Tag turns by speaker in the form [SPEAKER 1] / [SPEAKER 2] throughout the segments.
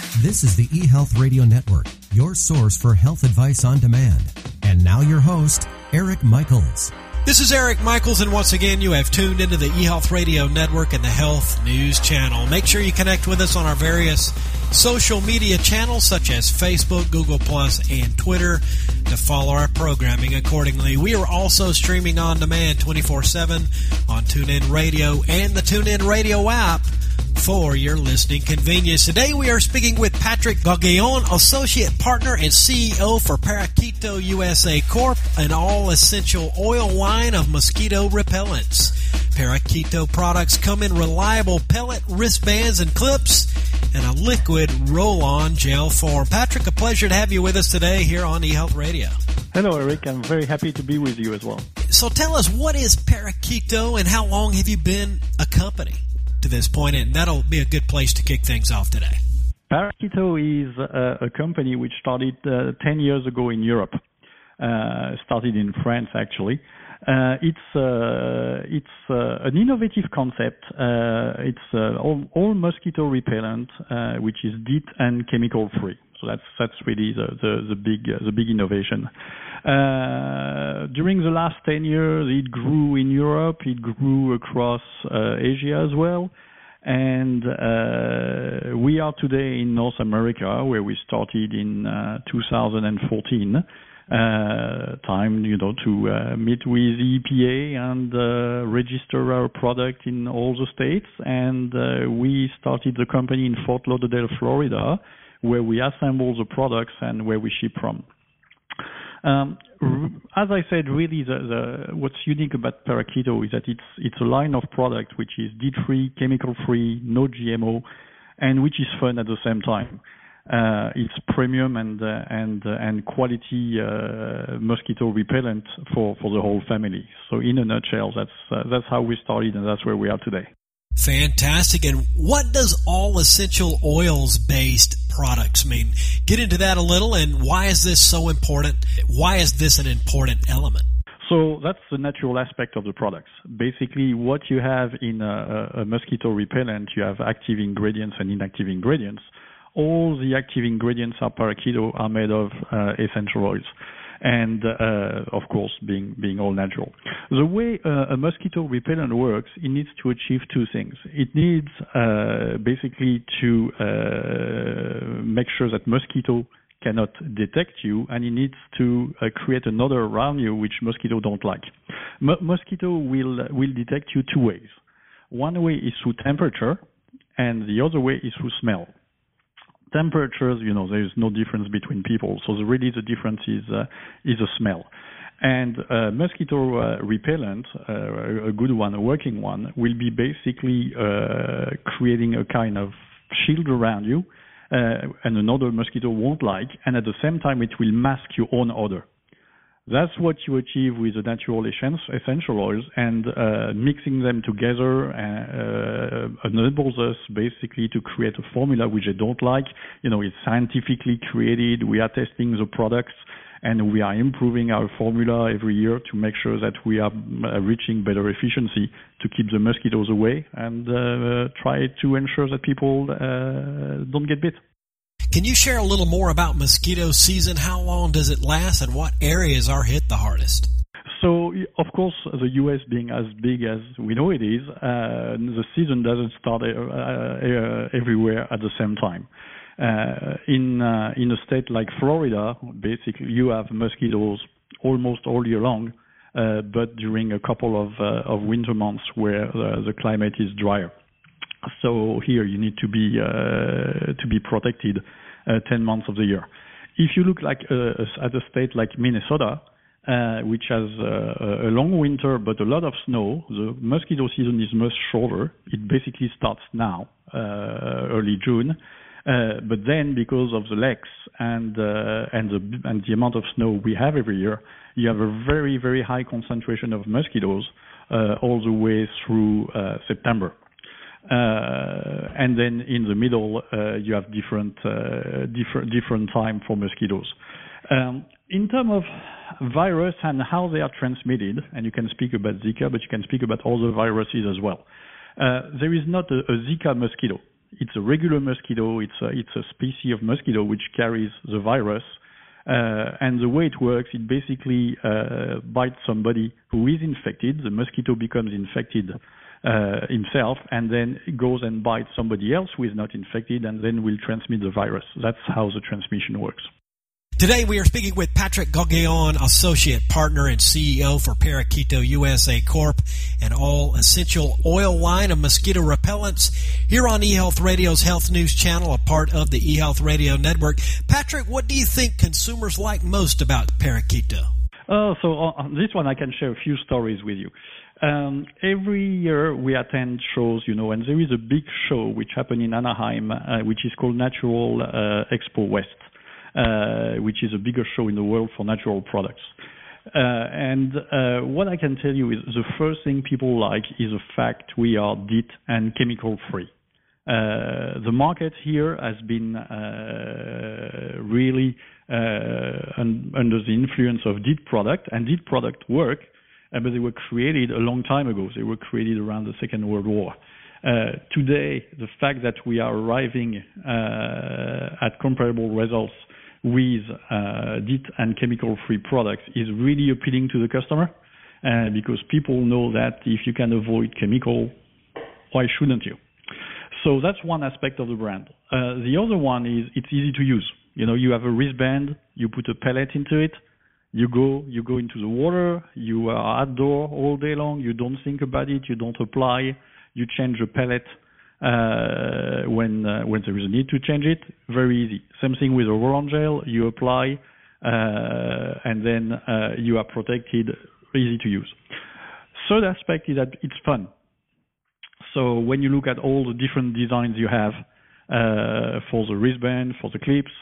[SPEAKER 1] This is the eHealth Radio Network, your source for health advice on demand. And now your host, Eric Michaels.
[SPEAKER 2] This is Eric Michaels, and once again, you have tuned into the eHealth Radio Network and the Health News Channel. Make sure you connect with us on our various social media channels such as Facebook, Google+, and Twitter to follow our programming accordingly. We are also streaming on demand 24/7 on TuneIn Radio and the TuneIn Radio app for your listening convenience. Today we are speaking with Patrick Gauguillon, Associate Partner and CEO for Paraquito USA Corp., an all-essential oil line of mosquito repellents. Paraquito products come in reliable pellet wristbands and clips and a liquid roll-on gel form. Patrick, a pleasure to have you with us today here on eHealth Radio.
[SPEAKER 3] Hello, Eric. I'm very happy to be with you as well.
[SPEAKER 2] So tell us, what is Paraquito and how long have you been a company to this point? And that'll be a good place to kick things off today.
[SPEAKER 3] Paraquito is a company which started 10 years ago in Europe. Started in France, actually. It's an innovative concept. It's all mosquito repellent, which is DEET and chemical free. So that's really the big innovation. During the last 10 years, it grew in Europe. It grew across Asia as well. And we are today in North America, where we started in 2014. Time, to meet with the EPA and register our product in all the states. And we started the company in Fort Lauderdale, Florida, where we assemble the products and where we ship from. As I said, really, what's unique about Paraquito is that it's a line of product which is DEET-free, chemical-free, no GMO, and which is fun at the same time. It's premium and quality mosquito repellent for the whole family. So in a nutshell, that's how we started, and that's where we are today.
[SPEAKER 2] Fantastic. And what does all essential oils based products mean? Get into that a little, and why is this so important? Why is this an important element?
[SPEAKER 3] So that's the natural aspect of the products. Basically, what you have in a mosquito repellent, you have active ingredients and inactive ingredients. All the active ingredients are Paraquito are made of essential oils, and of course, being all natural. The way a mosquito repellent works, it needs to achieve two things. It needs basically to make sure that mosquito cannot detect you, and it needs to create another around you which mosquito don't like. Mosquito will detect you two ways. One way is through temperature, and the other way is through smell. Temperatures, there is no difference between people, so really the difference is a smell. And mosquito repellent, a good one, a working one, will be basically creating a kind of shield around you, and another mosquito won't like, and at the same time it will mask your own odor. That's what you achieve with the natural essential oils, and mixing them together enables us basically to create a formula which I don't like. It's scientifically created. We are testing the products, and we are improving our formula every year to make sure that we are reaching better efficiency to keep the mosquitoes away and try to ensure that people don't get bit.
[SPEAKER 2] Can you share a little more about mosquito season? How long does it last, and what areas are hit the hardest?
[SPEAKER 3] So, of course, the U.S. being as big as we know it is, the season doesn't start everywhere at the same time. In a state like Florida, basically you have mosquitoes almost all year long, but during a couple of winter months where the climate is drier. So here you need to be protected 10 months of the year. If you look at a state like Minnesota, which has a long winter but a lot of snow, the mosquito season is much shorter. It basically starts now, early June. But then, because of the lakes and the amount of snow we have every year, you have a very, very high concentration of mosquitoes all the way through September. And then in the middle, you have different time for mosquitoes. In terms of virus and how they are transmitted, and you can speak about Zika, but you can speak about other viruses as well. There is not a Zika mosquito. It's a regular mosquito. It's a species of mosquito which carries the virus. And the way it works, it basically bites somebody who is infected. The mosquito becomes infected himself, and then goes and bites somebody else who is not infected, and then will transmit the virus. That's how the transmission works.
[SPEAKER 2] Today we are speaking with Patrick Gauguillon, Associate Partner and CEO for Parakeeto USA Corp, an all-essential oil line of mosquito repellents, here on eHealth Radio's Health News Channel, a part of the eHealth Radio Network. Patrick, what do you think consumers like most about Parakeeto?
[SPEAKER 3] So on this one I can share a few stories with you. Every year we attend shows, and there is a big show which happened in Anaheim, which is called Natural Expo West. Which is a bigger show in the world for natural products. And what I can tell you is the first thing people like is the fact we are DEET and chemical free. The market here has been really under the influence of DEET product, and DEET product work, but they were created a long time ago. They were created around the Second World War. Today, the fact that we are arriving at comparable results with DEET and chemical-free products is really appealing to the customer, because people know that if you can avoid chemical, why shouldn't you? So that's one aspect of the brand. The other one is it's easy to use. You have a wristband, you put a pellet into it, you go into the water, you are outdoor all day long, you don't think about it, you don't apply, you change the pellet when there is a need to change it. Very easy. Same thing with a roll-on gel. You apply, and then you are protected. Easy to use. Third aspect is that it's fun. So when you look at all the different designs you have for the wristband, for the clips,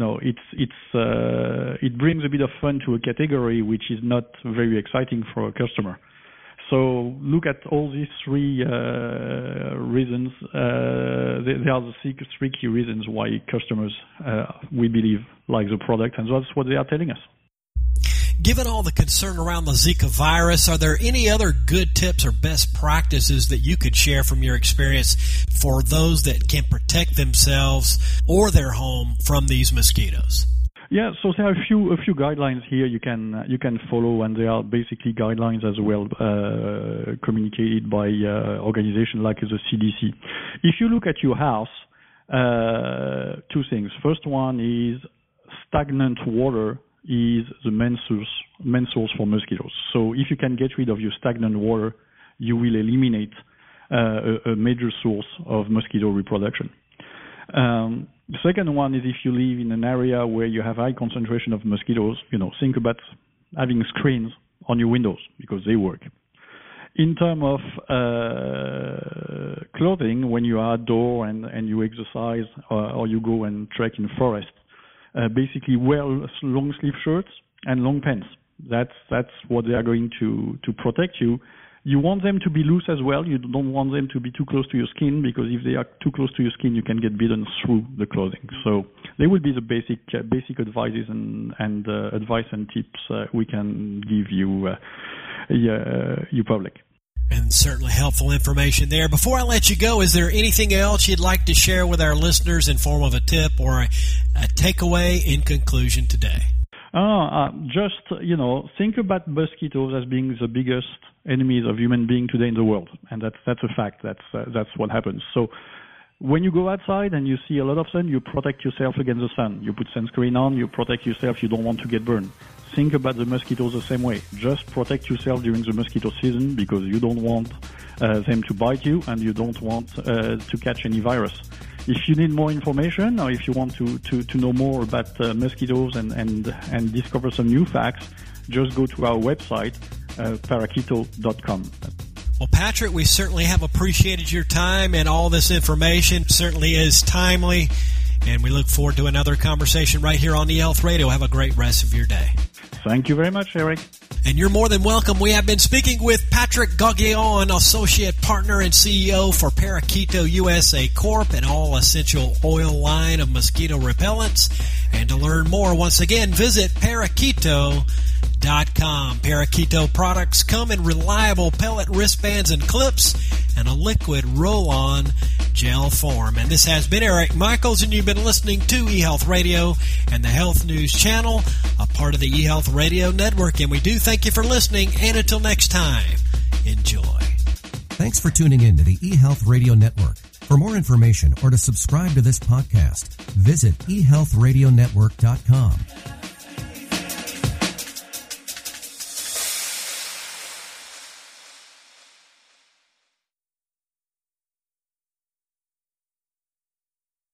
[SPEAKER 3] it brings a bit of fun to a category which is not very exciting for a customer. So look at all these three reasons. They are the three key reasons why customers, we believe, like the product, and that's what they are telling us.
[SPEAKER 2] Given all the concern around the Zika virus, are there any other good tips or best practices that you could share from your experience for those that can protect themselves or their home from these mosquitoes?
[SPEAKER 3] Yeah, so there are a few guidelines here you can follow, and they are basically guidelines as well communicated by organizations like the CDC. If you look at your house, two things. First one is stagnant water is the main source for mosquitoes. So if you can get rid of your stagnant water, you will eliminate a major source of mosquito reproduction. The second one is if you live in an area where you have high concentration of mosquitoes, think about having screens on your windows because they work. In terms of clothing, when you are outdoor and you exercise or you go and trek in forest, basically wear long sleeve shirts and long pants. That's what they are going to protect you. You want them to be loose as well. You don't want them to be too close to your skin, because if they are too close to your skin, you can get bitten through the clothing. So they will be the basic advices and advice and tips we can give you public.
[SPEAKER 2] And certainly helpful information there. Before I let you go, is there anything else you'd like to share with our listeners in form of a tip or a takeaway in conclusion today?
[SPEAKER 3] Just, think about mosquitoes as being the biggest enemies of human beings today in the world. And that's a fact. That's what happens. So when you go outside and you see a lot of sun, you protect yourself against the sun. You put sunscreen on, you protect yourself, you don't want to get burned. Think about the mosquitoes the same way. Just protect yourself during the mosquito season, because you don't want them to bite you, and you don't want to catch any virus. If you need more information, or if you want to know more about mosquitoes and discover some new facts, just go to our website, parakeeto.com.
[SPEAKER 2] Well, Patrick, we certainly have appreciated your time, and all this information certainly is timely, and we look forward to another conversation right here on eHealth Radio. Have a great rest of your day.
[SPEAKER 3] Thank you very much, Eric.
[SPEAKER 2] And you're more than welcome. We have been speaking with Patrick Gauguillon, Associate Partner and CEO for Parakeeto USA Corp, an all-essential oil line of mosquito repellents. And to learn more, once again, visit parakeeto.com. Parakeeto products come in reliable pellet wristbands and clips and a liquid roll-on gel form. And this has been Eric Michaels, and you've been listening to eHealth Radio and the Health News Channel, a part of the eHealth Radio Network. And we do thank you for listening, and until next time, enjoy.
[SPEAKER 1] Thanks for tuning in to the eHealth Radio Network. For more information or to subscribe to this podcast, visit eHealthRadioNetwork.com.